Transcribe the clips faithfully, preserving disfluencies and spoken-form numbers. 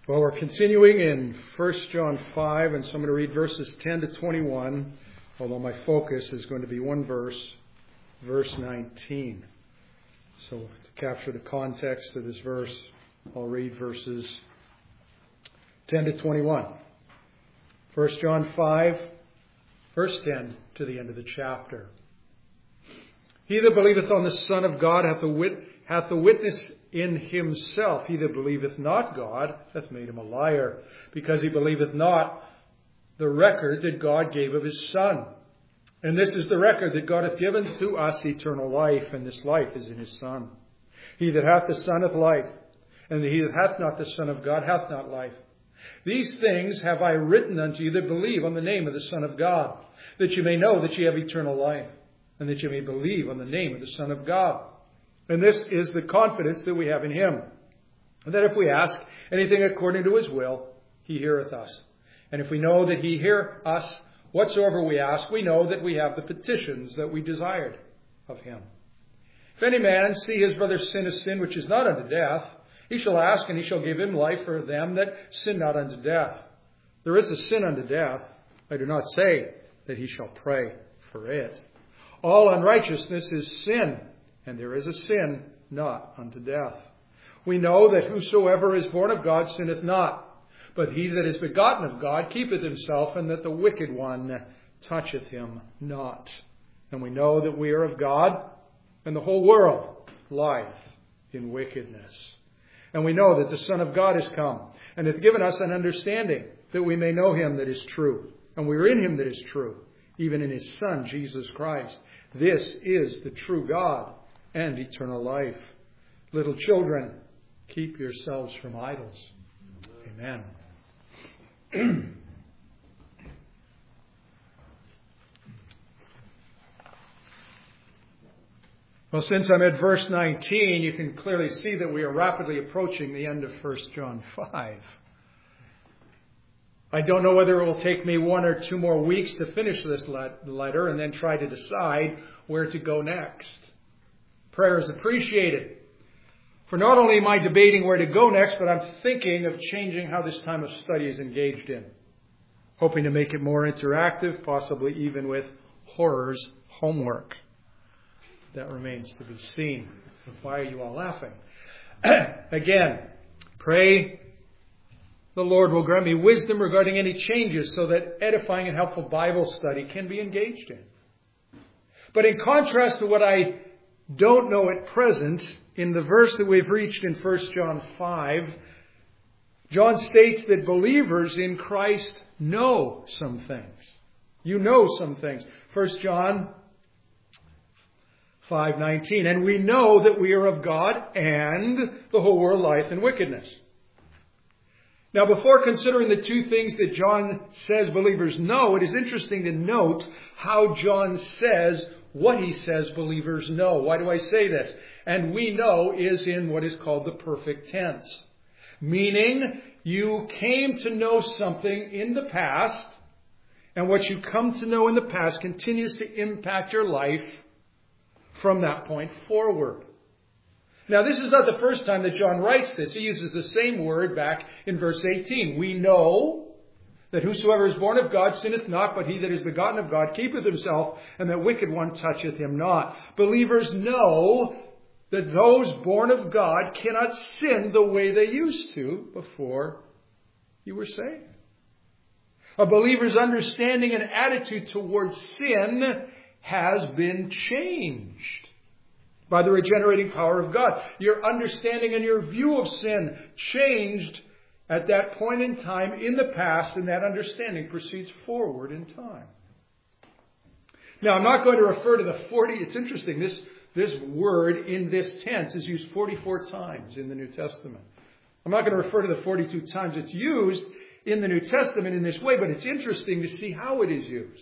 Well, we're continuing in First John five, and so I'm going to read verses ten to twenty-one, although my focus is going to be one verse, verse nineteen. So to capture the context of this verse, I'll read verses ten to twenty-one. First John five, verse ten to the end of the chapter. He that believeth on the Son of God hath a, wit- hath a witness in himself. He that believeth not God hath made him a liar, because he believeth not the record that God gave of his Son. And this is the record, that God hath given to us eternal life, and this life is in his Son. He that hath the Son hath life, and he that hath not the Son of God hath not life. These things have I written unto you that believe on the name of the Son of God, that you may know that ye have eternal life, and that you may believe on the name of the Son of God. And this is the confidence that we have in him, and that if we ask anything according to his will, he heareth us. And if we know that he hear us whatsoever we ask, we know that we have the petitions that we desired of him. If any man see his brother sin a sin which is not unto death, he shall ask, and he shall give him life for them that sin not unto death. There is a sin unto death. I do not say that he shall pray for it. All unrighteousness is sin, and there is a sin not unto death. We know that whosoever is born of God sinneth not, but he that is begotten of God keepeth himself, and that the wicked one toucheth him not. And we know that we are of God, and the whole world lieth in wickedness. And we know that the Son of God is come, and hath given us an understanding, that we may know him that is true. And we are in him that is true, even in his Son, Jesus Christ. This is the true God and eternal life. Little children, keep yourselves from idols. Amen. Well, since I'm at verse nineteen, you can clearly see that we are rapidly approaching the end of First John five. I don't know whether it will take me one or two more weeks to finish this letter and then try to decide where to go next. Prayer is appreciated. For not only am I debating where to go next, but I'm thinking of changing how this time of study is engaged in. Hoping to make it more interactive, possibly even with horrors homework. That remains to be seen. Why are you all laughing? Again, pray the Lord will grant me wisdom regarding any changes so that edifying and helpful Bible study can be engaged in. But in contrast to what I don't know at present, in the verse that we've reached in First John five, John states that believers in Christ know some things. You know some things. First John five nineteen, and we know that we are of God, and the whole world lieth in wickedness. Now, before considering the two things that John says believers know, it is interesting to note how John says what he says believers know. Why do I say this? And we know is in what is called the perfect tense. Meaning, you came to know something in the past, and what you come to know in the past continues to impact your life from that point forward. Now, this is not the first time that John writes this. He uses the same word back in verse eighteen. We know that whosoever is born of God sinneth not, but he that is begotten of God keepeth himself, and that wicked one toucheth him not. Believers know that those born of God cannot sin the way they used to before you were saved. A believer's understanding and attitude towards sin has been changed by the regenerating power of God. Your understanding and your view of sin changed at that point in time in the past, and that understanding proceeds forward in time. Now, I'm not going to refer to the forty. It's interesting. This, this word in this tense is used forty-four times in the New Testament. I'm not going to refer to the forty-two times it's used in the New Testament in this way, but it's interesting to see how it is used.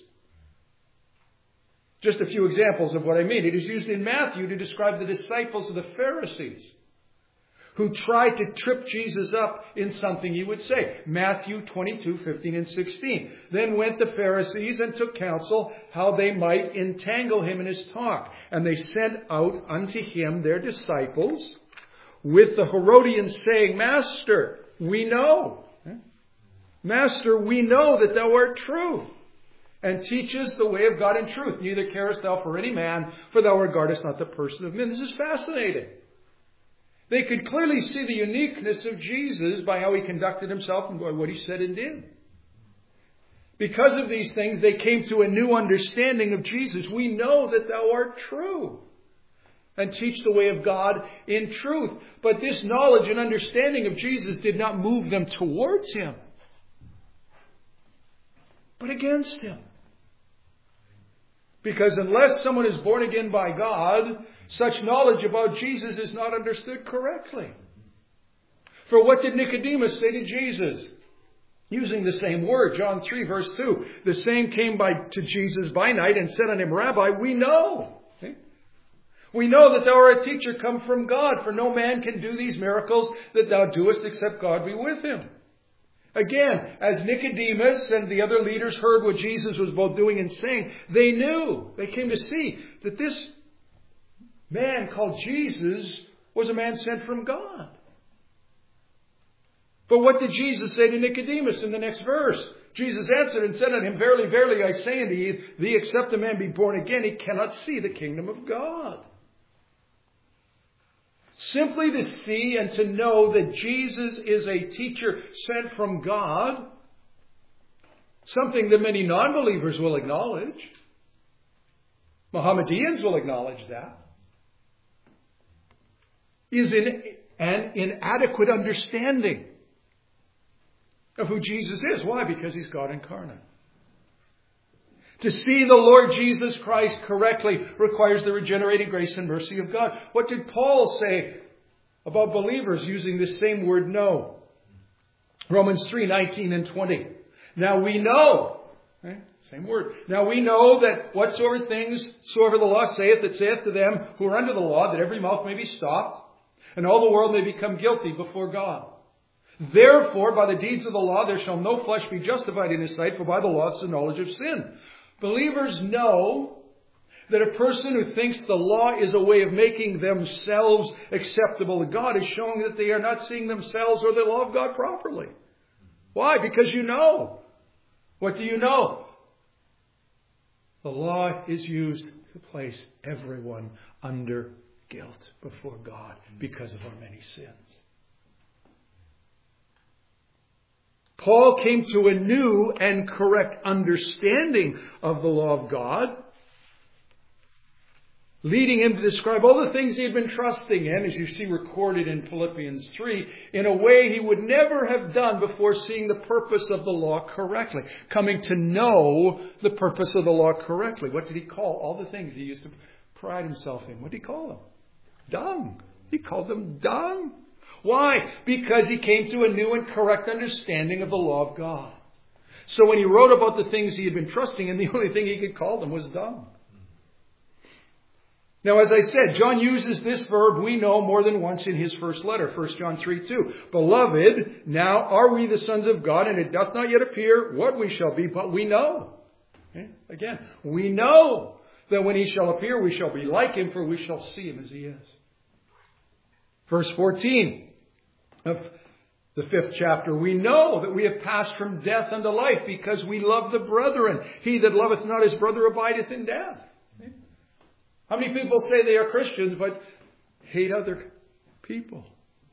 Just a few examples of what I mean. It is used in Matthew to describe the disciples of the Pharisees who tried to trip Jesus up in something he would say. Matthew twenty-two, fifteen and sixteen. Then went the Pharisees and took counsel how they might entangle him in his talk. And they sent out unto him their disciples with the Herodians saying, Master, we know. Master, we know that thou art true, and teachest the way of God in truth. Neither carest thou for any man, for thou regardest not the person of men. This is fascinating. They could clearly see the uniqueness of Jesus by how he conducted himself and by what he said and did. Because of these things, they came to a new understanding of Jesus. We know that thou art true, and teach the way of God in truth. But this knowledge and understanding of Jesus did not move them towards him, but against him. Because unless someone is born again by God, such knowledge about Jesus is not understood correctly. For what did Nicodemus say to Jesus? Using the same word, John three verse two. The same came by to Jesus by night and said unto him, Rabbi, we know. Okay? We know that thou art a teacher come from God, for no man can do these miracles that thou doest except God be with him. Again, as Nicodemus and the other leaders heard what Jesus was both doing and saying, they knew, they came to see that this man called Jesus was a man sent from God. But what did Jesus say to Nicodemus in the next verse? Jesus answered and said unto him, Verily, verily, I say unto you, thee except a man be born again, he cannot see the kingdom of God. Simply to see and to know that Jesus is a teacher sent from God, something that many non-believers will acknowledge. Mohammedans will acknowledge that. Is in an inadequate understanding of who Jesus is. Why? Because he's God incarnate. To see the Lord Jesus Christ correctly requires the regenerating grace and mercy of God. What did Paul say about believers using this same word know? Romans three nineteen and twenty. Now we know, right? Same word. Now we know that whatsoever things soever the law saith, it saith to them who are under the law, that every mouth may be stopped, and all the world may become guilty before God. Therefore, by the deeds of the law, there shall no flesh be justified in his sight, for by the law it's the knowledge of sin. Believers know that a person who thinks the law is a way of making themselves acceptable to God is showing that they are not seeing themselves or the law of God properly. Why? Because you know. What do you know? The law is used to place everyone under guilt before God because of our many sins. Paul came to a new and correct understanding of the law of God, leading him to describe all the things he had been trusting in, as you see recorded in Philippians three, in a way he would never have done before seeing the purpose of the law correctly, coming to know the purpose of the law correctly. What did he call all the things he used to pride himself in? What did he call them? Dung. He called them dung. Why? Because he came to a new and correct understanding of the law of God. So when he wrote about the things he had been trusting in, the only thing he could call them was dung. Now, as I said, John uses this verb, we know, more than once in his first letter, First John three two. Beloved, now are we the sons of God, and it doth not yet appear what we shall be, but we know. Okay? Again, we know that when he shall appear, we shall be like him, for we shall see him as he is. Verse fourteen of the fifth chapter, we know that we have passed from death unto life because we love the brethren. He that loveth not his brother abideth in death. How many people say they are Christians but hate other people?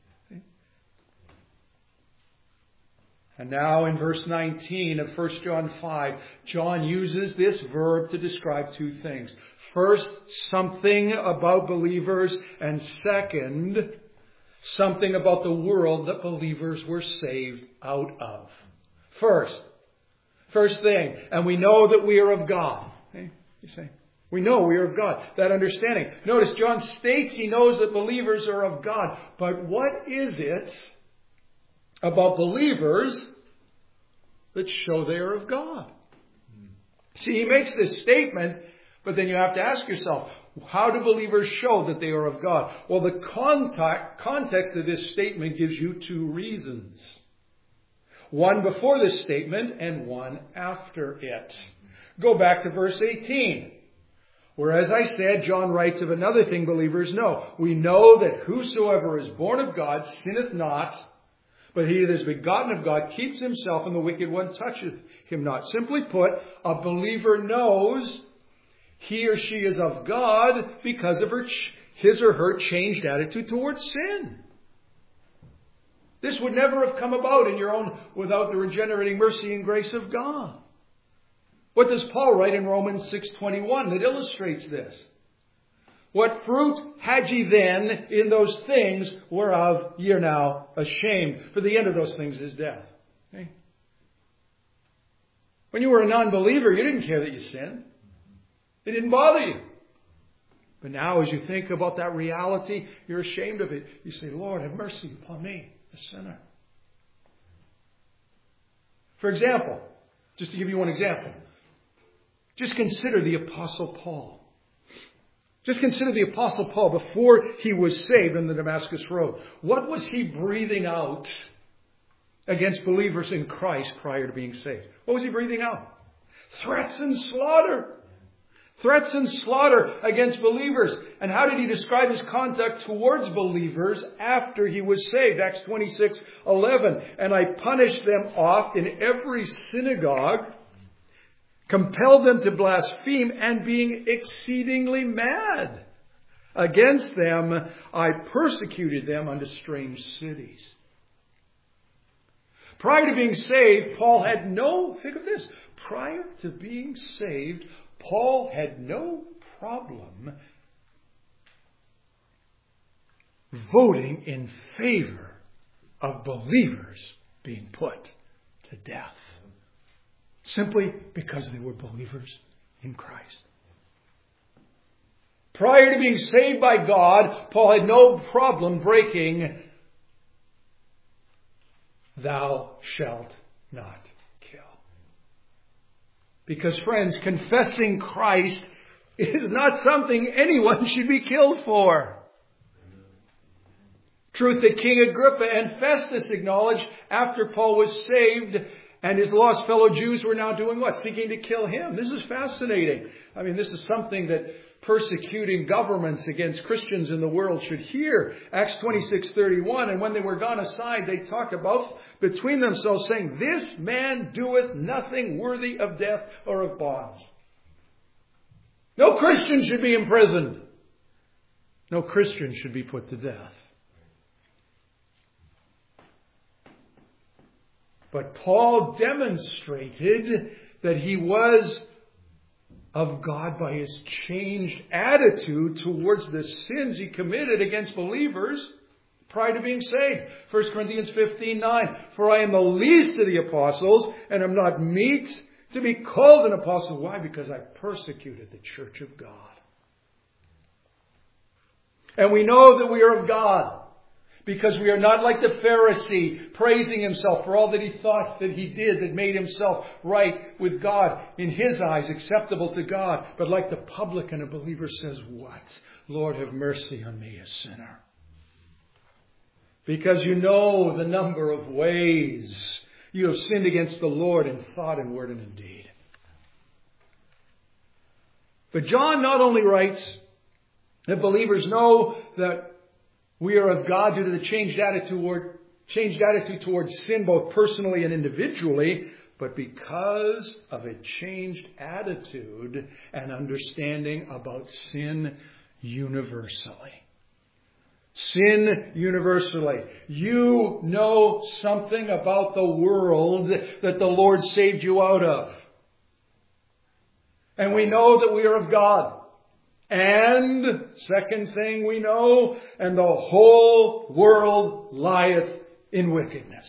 And now in verse nineteen of First John five, John uses this verb to describe two things. First, something about believers, and second, something about the world that believers were saved out of. First, first thing, and we know that we are of God. Okay? You say, we know we are of God. That understanding. Notice John states he knows that believers are of God. But what is it about believers that show they are of God? See, he makes this statement, but then you have to ask yourself, how do believers show that they are of God? Well, the contact, context of this statement gives you two reasons. One before this statement and one after it. Go back to verse eighteen. Where, as I said, John writes of another thing believers know. We know that whosoever is born of God sinneth not, But he that is begotten of God keeps himself, and the wicked one toucheth him not. Simply put, a believer knows he or she is of God because of her, his or her changed attitude towards sin. This would never have come about in your own without the regenerating mercy and grace of God. What does Paul write in Romans six twenty-one that illustrates this? What fruit had ye then in those things whereof ye are now ashamed? For the end of those things is death. Okay? When you were a non-believer, you didn't care that you sinned. It didn't bother you. But now as you think about that reality, you're ashamed of it. You say, Lord, have mercy upon me, a sinner. For example, just to give you one example, just consider the Apostle Paul. Just consider the Apostle Paul before he was saved on the Damascus Road. What was he breathing out against believers in Christ prior to being saved? What was he breathing out? Threats and slaughter. Threats and slaughter against believers. And how did he describe his conduct towards believers after he was saved? Acts twenty-six eleven. And I punished them oft in every synagogue, compelled them to blaspheme, and being exceedingly mad against them, I persecuted them unto strange cities. Prior to being saved, Paul had no, think of this, prior to being saved, Paul had no problem voting in favor of believers being put to death. Simply because they were believers in Christ. Prior to being saved by God, Paul had no problem breaking, thou shalt not kill. Because, friends, confessing Christ is not something anyone should be killed for. Truth that King Agrippa and Festus acknowledged after Paul was saved, and his lost fellow Jews were now doing what? Seeking to kill him. This is fascinating. I mean, this is something that persecuting governments against Christians in the world should hear. Acts twenty-six thirty-one. And when they were gone aside, they talked about between themselves, saying, this man doeth nothing worthy of death or of bonds. No Christian should be imprisoned. No Christian should be put to death. But Paul demonstrated that he was of God by his changed attitude towards the sins he committed against believers prior to being saved. First Corinthians fifteen nine. For I am the least of the apostles, and am not meet to be called an apostle. Why? Because I persecuted the church of God. And we know that we are of God, because we are not like the Pharisee, praising himself for all that he thought that he did that made himself right with God, in his eyes acceptable to God. But like the publican, a believer says, what? Lord, have mercy on me, a sinner. Because you know the number of ways you have sinned against the Lord in thought and word and in deed. But John not only writes that believers know that we are of God due to the changed attitude toward, changed attitude towards sin, both personally and individually, but because of a changed attitude and understanding about sin universally. Sin universally. You know something about the world that the Lord saved you out of. And we know that we are of God. And, second thing we know, and the whole world lieth in wickedness.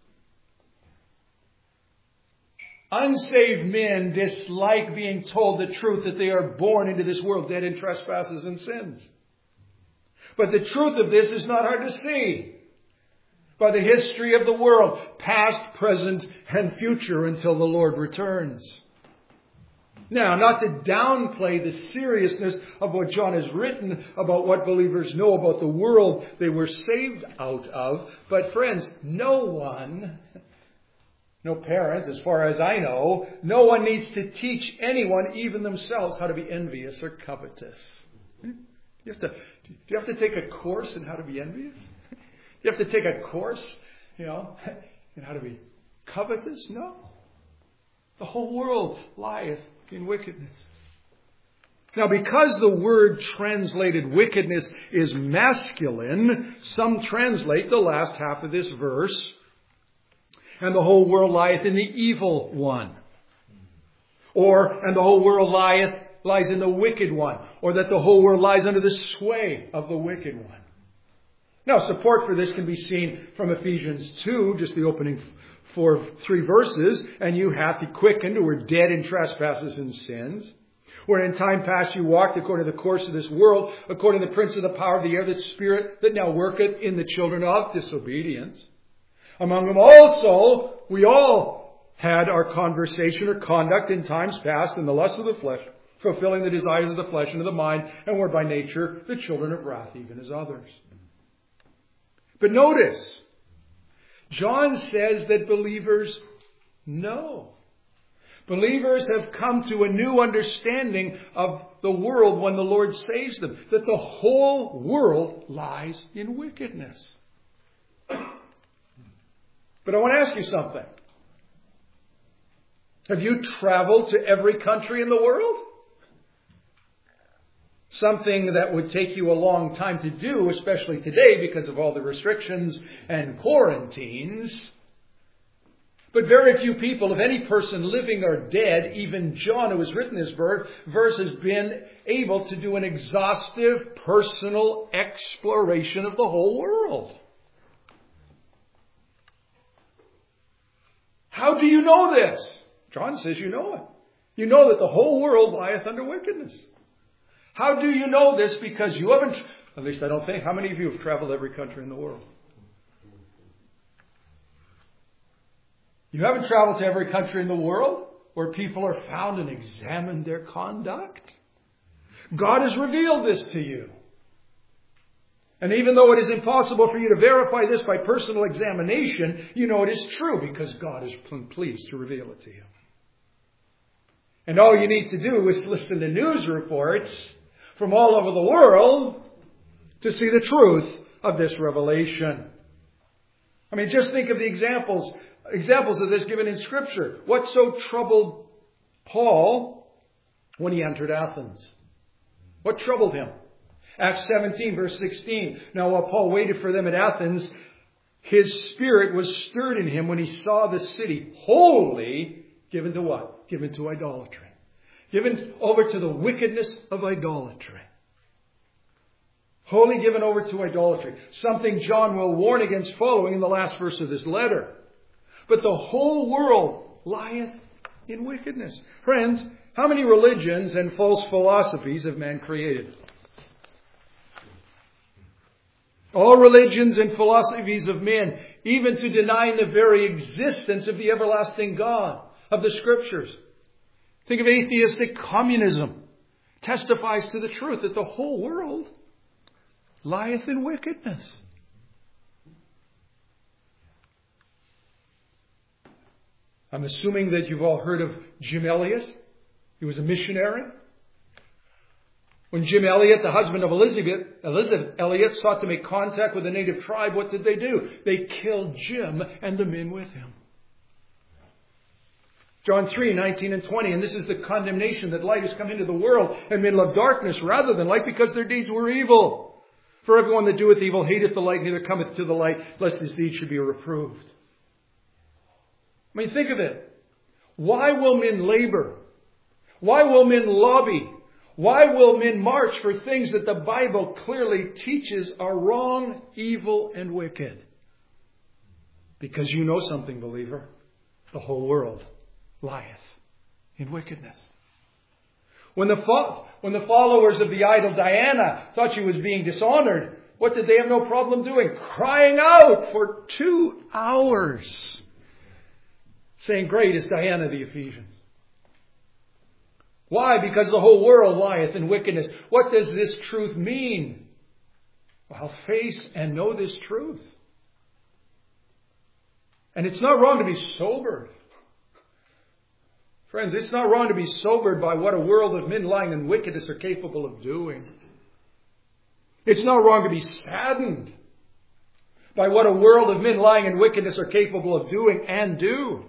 Unsaved men dislike being told the truth that they are born into this world dead in trespasses and sins. But the truth of this is not hard to see by the history of the world, past, present, and future, until the Lord returns. Now, not to downplay the seriousness of what John has written about what believers know about the world they were saved out of, but friends, no one, no parent, as far as I know, no one needs to teach anyone, even themselves, how to be envious or covetous. You have to, do you have to take a course in how to be envious? You have to take a course You know, and how to be covetous? No. The whole world lieth in wickedness. Now, because the word translated wickedness is masculine, some translate the last half of this verse, and the whole world lieth in the evil one. Or, and the whole world lieth, lies in the wicked one. Or that the whole world lies under the sway of the wicked one. Now, support for this can be seen from Ephesians two, just the opening four, three verses. And you hath he quickened who were dead in trespasses and sins, where in time past you walked according to the course of this world, according to the prince of the power of the air, that spirit that now worketh in the children of disobedience. Among them also, we all had our conversation or conduct in times past in the lust of the flesh, fulfilling the desires of the flesh and of the mind, and were by nature the children of wrath, even as others. But notice, John says that believers know. Believers have come to a new understanding of the world when the Lord saves them, that the whole world lies in wickedness. But I want to ask you something. Have you traveled to every country in the world? Something that would take you a long time to do, especially today because of all the restrictions and quarantines. But very few people, if any person living or dead, even John who has written this verse, has been able to do an exhaustive personal exploration of the whole world. How do you know this? John says you know it. You know that the whole world lieth under wickedness. How do you know this? Because you haven't, at least I don't think, how many of you have traveled every country in the world? You haven't traveled to every country in the world where people are found and examined their conduct? God has revealed this to you. And even though it is impossible for you to verify this by personal examination, you know it is true because God is pleased to reveal it to you. And all you need to do is listen to news reports from all over the world to see the truth of this revelation. I mean, just think of the examples, examples of this given in Scripture. What so troubled Paul when he entered Athens? What troubled him? Acts seventeen, verse sixteen. Now, while Paul waited for them at Athens, his spirit was stirred in him when he saw the city wholly given to what? Given to idolatry. Given over to the wickedness of idolatry. Wholly given over to idolatry. Something John will warn against following in the last verse of this letter. But the whole world lieth in wickedness. Friends, how many religions and false philosophies have man created? All religions and philosophies of men, even to denying the very existence of the everlasting God, of the Scriptures. Think of atheistic communism. Testifies to the truth that the whole world lieth in wickedness. I'm assuming that you've all heard of Jim Elliot. He was a missionary. When Jim Elliot, the husband of Elizabeth, Elizabeth Elliot, sought to make contact with a native tribe, what did they do? They killed Jim and the men with him. John three, nineteen and twenty. And this is the condemnation, that light has come into the world, and men love darkness rather than light, because their deeds were evil. For everyone that doeth evil hateth the light, neither cometh to the light, lest his deeds should be reproved. I mean, think of it. Why will men labor? Why will men lobby? Why will men march for things that the Bible clearly teaches are wrong, evil, and wicked? Because you know something, believer. The whole world lieth in wickedness. When the, fo- when the followers of the idol Diana thought she was being dishonored, what did they have no problem doing? Crying out for two hours. Saying, "Great is Diana the Ephesians." Why? Because the whole world lieth in wickedness. What does this truth mean? Well, face and know this truth. And it's not wrong to be sobered. Friends, it's not wrong to be sobered by what a world of men lying in wickedness are capable of doing. It's not wrong to be saddened by what a world of men lying in wickedness are capable of doing and do.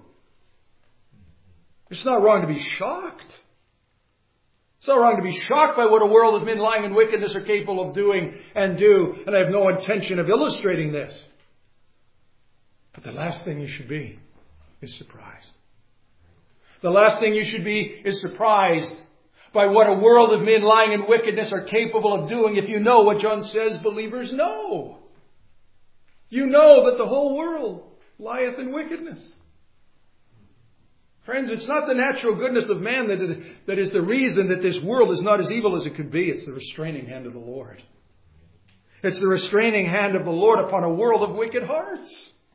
It's not wrong to be shocked. It's not wrong to be shocked by what a world of men lying in wickedness are capable of doing and do. And I have no intention of illustrating this. But the last thing you should be is surprised. The last thing you should be is surprised by what a world of men lying in wickedness are capable of doing if you know what John says believers know. You know that the whole world lieth in wickedness. Friends, it's not the natural goodness of man that is, that is the reason that this world is not as evil as it could be. It's the restraining hand of the Lord. It's the restraining hand of the Lord upon a world of wicked hearts.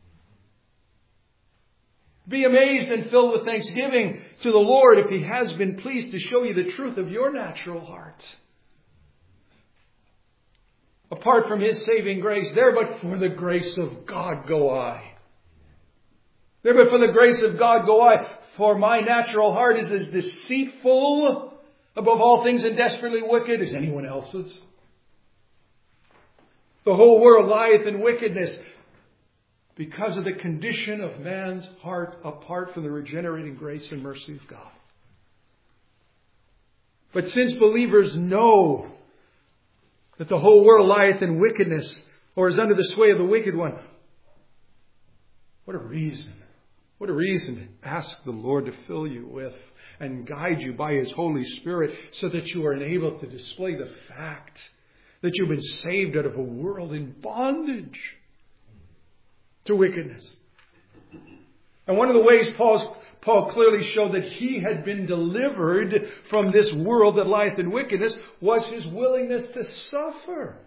Be amazed and filled with thanksgiving to the Lord if He has been pleased to show you the truth of your natural heart. Apart from His saving grace, there but for the grace of God go I. There but for the grace of God go I. For my natural heart is as deceitful above all things and desperately wicked as anyone else's. The whole world lieth in wickedness because of the condition of man's heart apart from the regenerating grace and mercy of God. But since believers know that the whole world lieth in wickedness or is under the sway of the wicked one, what a reason. What a reason to ask the Lord to fill you with and guide you by His Holy Spirit so that you are enabled to display the fact that you've been saved out of a world in bondage to wickedness. And one of the ways Paul's, Paul clearly showed that he had been delivered from this world that lieth in wickedness was his willingness to suffer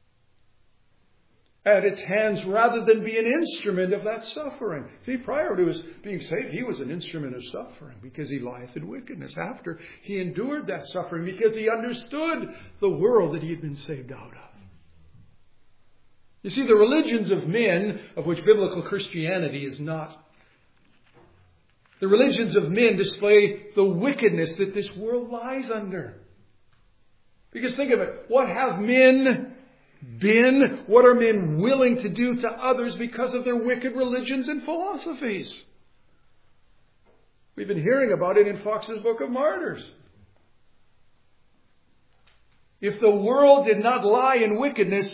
at its hands rather than be an instrument of that suffering. See, prior to his being saved, he was an instrument of suffering because he lieth in wickedness. After, he endured that suffering because he understood the world that he had been saved out of. You see, the religions of men, of which biblical Christianity is not, the religions of men display the wickedness that this world lies under. Because think of it, what have men been? What are men willing to do to others because of their wicked religions and philosophies? We've been hearing about it in Fox's Book of Martyrs. If the world did not lie in wickedness,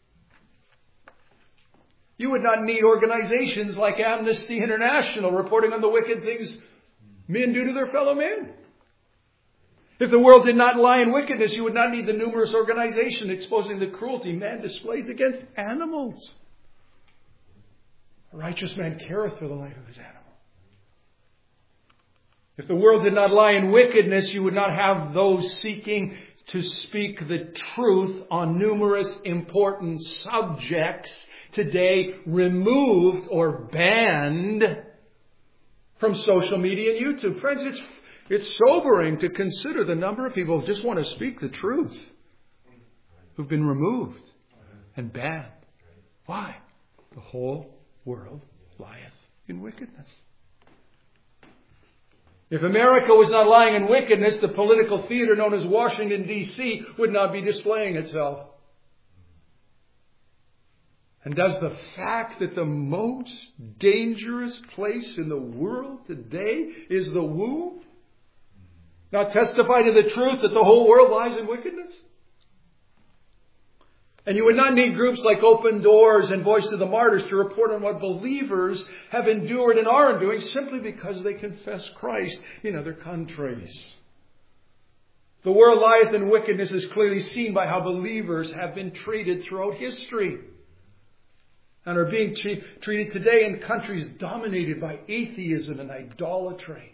you would not need organizations like Amnesty International reporting on the wicked things men do to their fellow men. If the world did not lie in wickedness, you would not need the numerous organizations exposing the cruelty man displays against animals. A righteous man careth for the life of his animal. If the world did not lie in wickedness, you would not have those seeking to speak the truth on numerous important subjects today removed or banned from social media and YouTube. Friends, it's It's sobering to consider the number of people who just want to speak the truth who've been removed and banned. Why? The whole world lieth in wickedness. If America was not lying in wickedness, the political theater known as Washington, D C would not be displaying itself. And does the fact that the most dangerous place in the world today is the womb not testify to the truth that the whole world lies in wickedness? And you would not need groups like Open Doors and Voice of the Martyrs to report on what believers have endured and are enduring simply because they confess Christ in other countries. The world lieth in wickedness is clearly seen by how believers have been treated throughout history and are being tre- treated today in countries dominated by atheism and idolatry.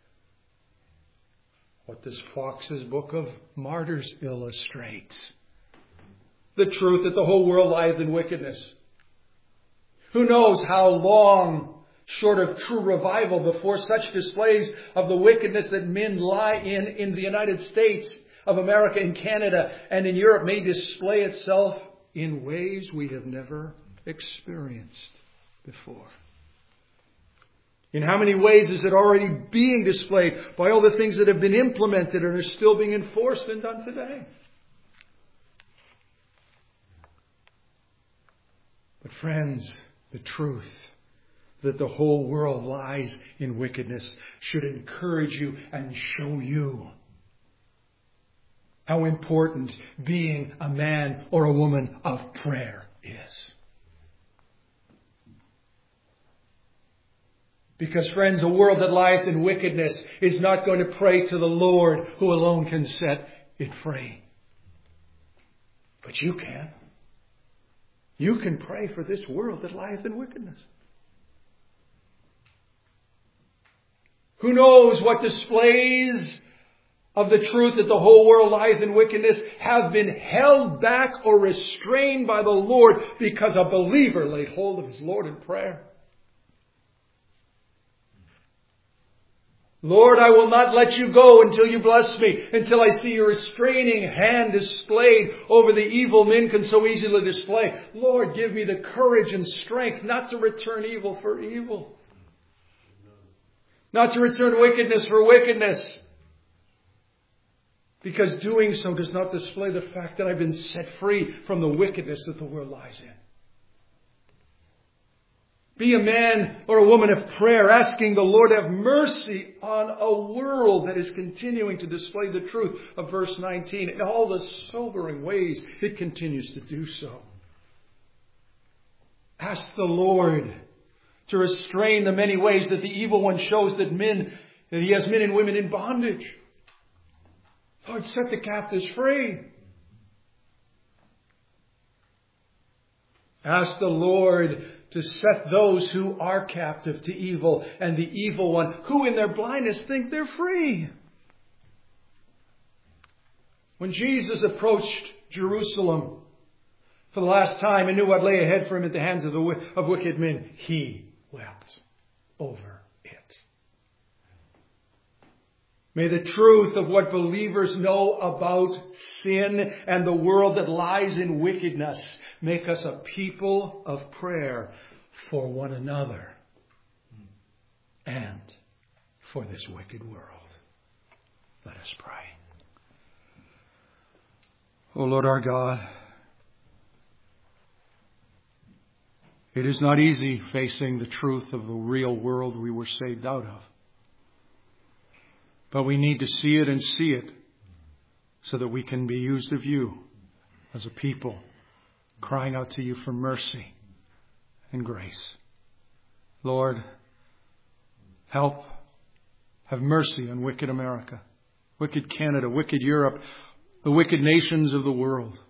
What does Fox's Book of Martyrs illustrate? The truth that the whole world lieth in wickedness. Who knows how long, short of true revival, before such displays of the wickedness that men lie in in the United States of America, in Canada, and in Europe may display itself in ways we have never experienced before. In how many ways is it already being displayed by all the things that have been implemented and are still being enforced and done today? But friends, the truth that the whole world lies in wickedness should encourage you and show you how important being a man or a woman of prayer is. Because, friends, a world that lieth in wickedness is not going to pray to the Lord, who alone can set it free. But you can. You can pray for this world that lieth in wickedness. Who knows what displays of the truth that the whole world lieth in wickedness have been held back or restrained by the Lord because a believer laid hold of his Lord in prayer. Lord, I will not let you go until you bless me, until I see your restraining hand displayed over the evil men can so easily display. Lord, give me the courage and strength not to return evil for evil. Not to return wickedness for wickedness. Because doing so does not display the fact that I've been set free from the wickedness that the world lies in. Be a man or a woman of prayer, asking the Lord to have mercy on a world that is continuing to display the truth of verse nineteen in all the sobering ways it continues to do so. Ask the Lord to restrain the many ways that the evil one shows that men, that he has men and women in bondage. Lord, set the captives free. Ask the Lord to set those who are captive to evil and the evil one, who in their blindness think they're free. When Jesus approached Jerusalem for the last time and knew what lay ahead for him at the hands of the of wicked men, he wept over it. May the truth of what believers know about sin and the world that lies in wickedness make us a people of prayer for one another and for this wicked world. Let us pray. O Lord our God, it is not easy facing the truth of the real world we were saved out of. But we need to see it and see it so that we can be used of you as a people, crying out to you for mercy and grace. Lord, help, have mercy on wicked America, wicked Canada, wicked Europe, the wicked nations of the world.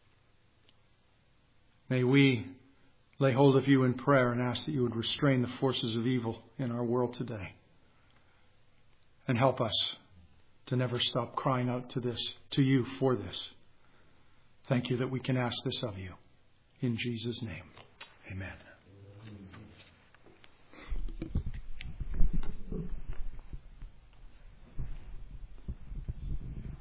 May we lay hold of you in prayer and ask that you would restrain the forces of evil in our world today. And help us to never stop crying out to this, to you for this. Thank you that we can ask this of you. In Jesus' name, amen.